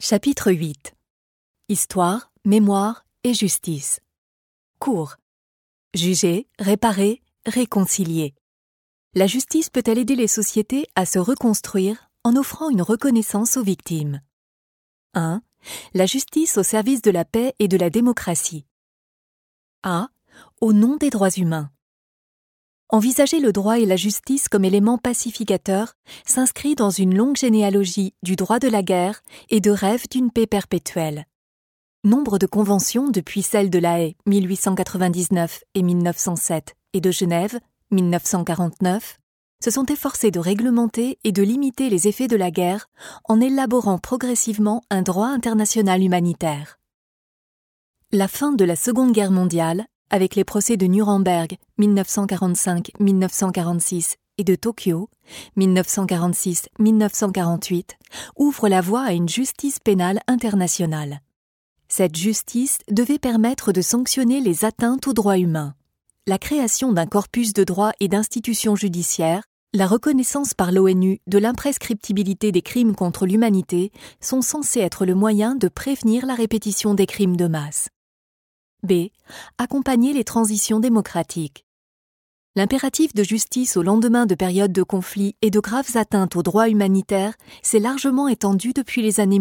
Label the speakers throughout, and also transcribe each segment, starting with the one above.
Speaker 1: Chapitre 8. Histoire, mémoire et justice. Cours. Juger, réparer, réconcilier. La justice peut-elle aider les sociétés à se reconstruire en offrant une reconnaissance aux victimes? 1. La justice au service de la paix et de la démocratie. A. Au nom des droits humains. Envisager le droit et la justice comme éléments pacificateurs s'inscrit dans une longue généalogie du droit de la guerre et de rêve d'une paix perpétuelle. Nombre de conventions depuis celles de La Haye 1899 et 1907 et de Genève 1949 se sont efforcés de réglementer et de limiter les effets de la guerre en élaborant progressivement un droit international humanitaire. La fin de la Seconde Guerre mondiale, avec les procès de Nuremberg 1945-1946 et de Tokyo 1946-1948, ouvre la voie à une justice pénale internationale. Cette justice devait permettre de sanctionner les atteintes aux droits humains. La création d'un corpus de droits et d'institutions judiciaires, la reconnaissance par l'ONU de l'imprescriptibilité des crimes contre l'humanité sont censés être le moyen de prévenir la répétition des crimes de masse. B. Accompagner les transitions démocratiques. L'impératif de justice au lendemain de périodes de conflits et de graves atteintes aux droits humanitaires s'est largement étendu depuis les années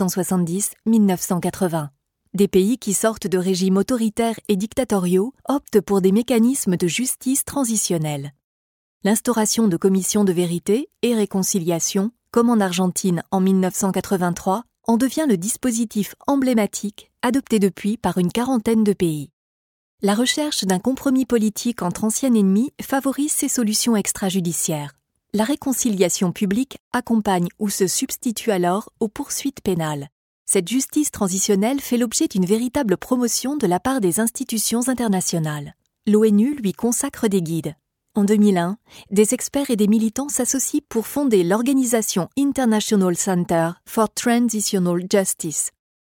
Speaker 1: 1970-1980. Des pays qui sortent de régimes autoritaires et dictatoriaux optent pour des mécanismes de justice transitionnelle. L'instauration de commissions de vérité et réconciliation, comme en Argentine en 1983, en devient le dispositif emblématique adopté depuis par une quarantaine de pays. La recherche d'un compromis politique entre anciens ennemis favorise ces solutions extrajudiciaires. La réconciliation publique accompagne ou se substitue alors aux poursuites pénales. Cette justice transitionnelle fait l'objet d'une véritable promotion de la part des institutions internationales. L'ONU lui consacre des guides. En 2001, des experts et des militants s'associent pour fonder l'organisation International Center for Transitional Justice.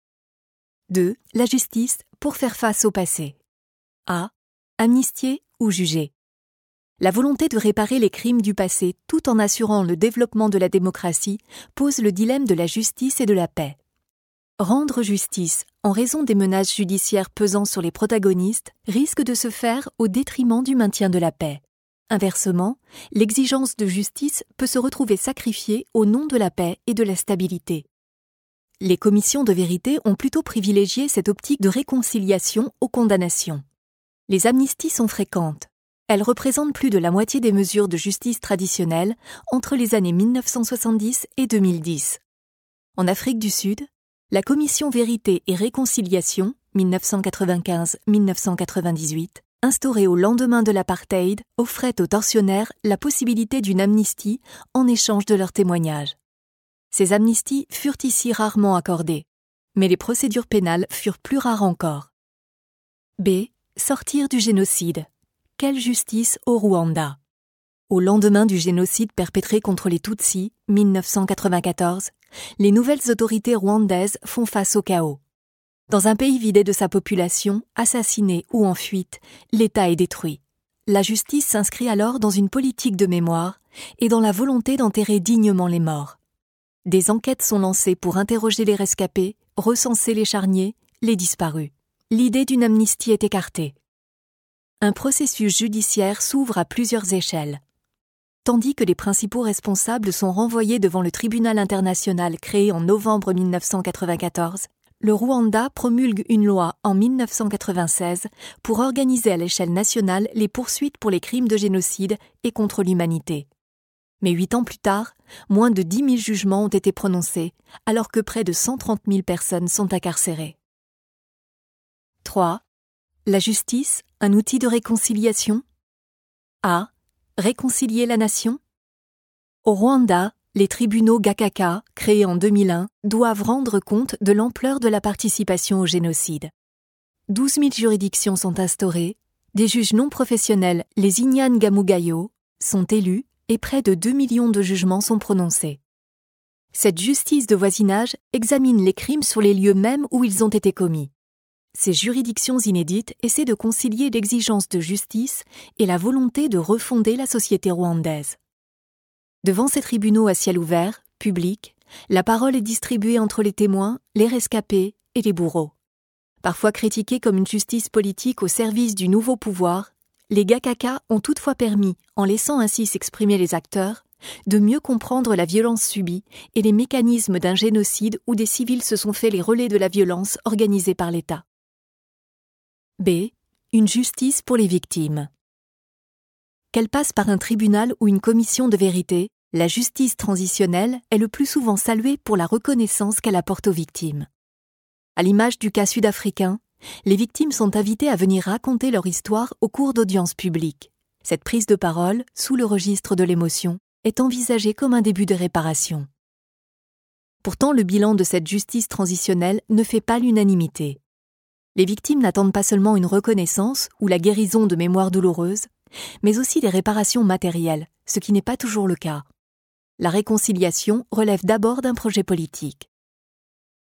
Speaker 1: 2. La justice pour faire face au passé. A. Amnistier ou juger. La volonté de réparer les crimes du passé tout en assurant le développement de la démocratie pose le dilemme de la justice et de la paix. Rendre justice en raison des menaces judiciaires pesant sur les protagonistes risque de se faire au détriment du maintien de la paix. Inversement, l'exigence de justice peut se retrouver sacrifiée au nom de la paix et de la stabilité. Les commissions de vérité ont plutôt privilégié cette optique de réconciliation aux condamnations. Les amnisties sont fréquentes. Elles représentent plus de la moitié des mesures de justice traditionnelles entre les années 1970 et 2010. En Afrique du Sud, la commission Vérité et Réconciliation 1995-1998 instaurée au lendemain de l'apartheid, offrait aux tortionnaires la possibilité d'une amnistie en échange de leurs témoignages. Ces amnisties furent ici rarement accordées, mais les procédures pénales furent plus rares encore. B. Sortir du génocide. Quelle justice au Rwanda? Au lendemain du génocide perpétré contre les Tutsis, 1994, les nouvelles autorités rwandaises font face au chaos. Dans un pays vidé de sa population, assassiné ou en fuite, l'État est détruit. La justice s'inscrit alors dans une politique de mémoire et dans la volonté d'enterrer dignement les morts. Des enquêtes sont lancées pour interroger les rescapés, recenser les charniers, les disparus. L'idée d'une amnistie est écartée. Un processus judiciaire s'ouvre à plusieurs échelles. Tandis que les principaux responsables sont renvoyés devant le tribunal international créé en novembre 1994, le Rwanda promulgue une loi en 1996 pour organiser à l'échelle nationale les poursuites pour les crimes de génocide et contre l'humanité. Mais 8 ans plus tard, moins de 10 000 jugements ont été prononcés, alors que près de 130 000 personnes sont incarcérées. 3. La justice, un outil de réconciliation? A. Réconcilier la nation? Au Rwanda, les tribunaux Gacaca, créés en 2001, doivent rendre compte de l'ampleur de la participation au génocide. 12 000 juridictions sont instaurées, des juges non professionnels, les Inyangamugayo, sont élus et près de 2 millions de jugements sont prononcés. Cette justice de voisinage examine les crimes sur les lieux mêmes où ils ont été commis. Ces juridictions inédites essaient de concilier l'exigence de justice et la volonté de refonder la société rwandaise. Devant ces tribunaux à ciel ouvert, publics, la parole est distribuée entre les témoins, les rescapés et les bourreaux. Parfois critiqués comme une justice politique au service du nouveau pouvoir, les Gakaka ont toutefois permis, en laissant ainsi s'exprimer les acteurs, de mieux comprendre la violence subie et les mécanismes d'un génocide où des civils se sont fait les relais de la violence organisée par l'État. B. Une justice pour les victimes. Qu'elle passe par un tribunal ou une commission de vérité, la justice transitionnelle est le plus souvent saluée pour la reconnaissance qu'elle apporte aux victimes. À l'image du cas sud-africain, les victimes sont invitées à venir raconter leur histoire au cours d'audiences publiques. Cette prise de parole, sous le registre de l'émotion, est envisagée comme un début de réparation. Pourtant, le bilan de cette justice transitionnelle ne fait pas l'unanimité. Les victimes n'attendent pas seulement une reconnaissance ou la guérison de mémoires douloureuses, mais aussi des réparations matérielles, ce qui n'est pas toujours le cas. La réconciliation relève d'abord d'un projet politique.